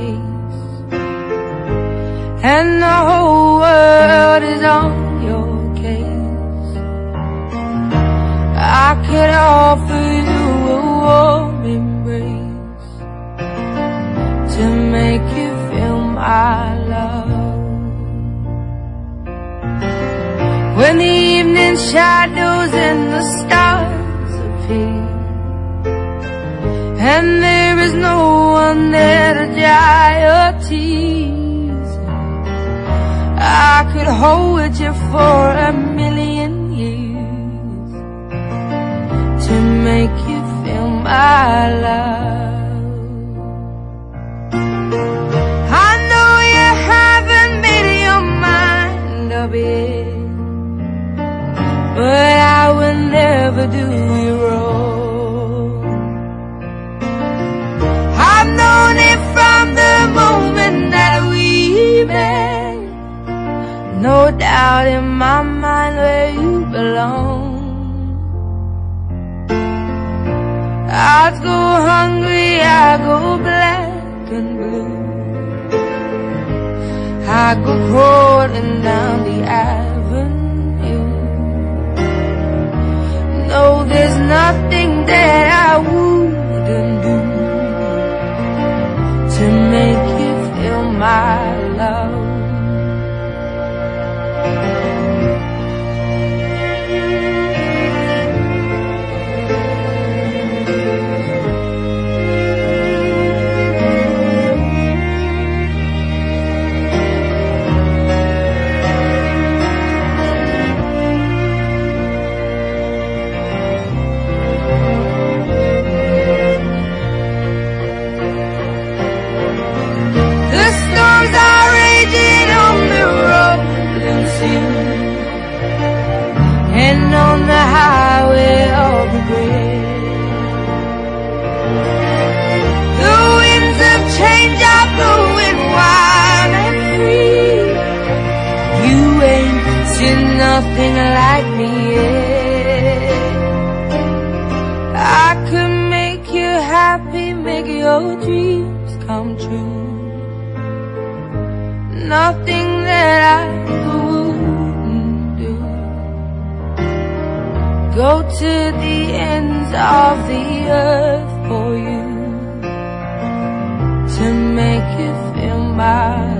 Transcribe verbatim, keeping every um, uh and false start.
face, and the whole world is on your case. I could offer you a warm embrace to make you feel my love. When the evening shadows and the stars appear, and there is no one there to dry your tears, I could hold you for a million years to make you feel my love. I know you haven't made your mind up yet, but I will never do you wrong. I've known it from the moment that we met, no doubt in my mind where you belong. I'd go hungry, I go black and blue, I go crawling down the avenue. No, there's nothing that I wouldn't do to make you feel my love. And on the highway of regret, the winds of change are blowing wild and free. You ain't seen nothing like me yet. I could make you happy, make your dreams come true. Nothing that I go to the ends of the earth for you to make you feel my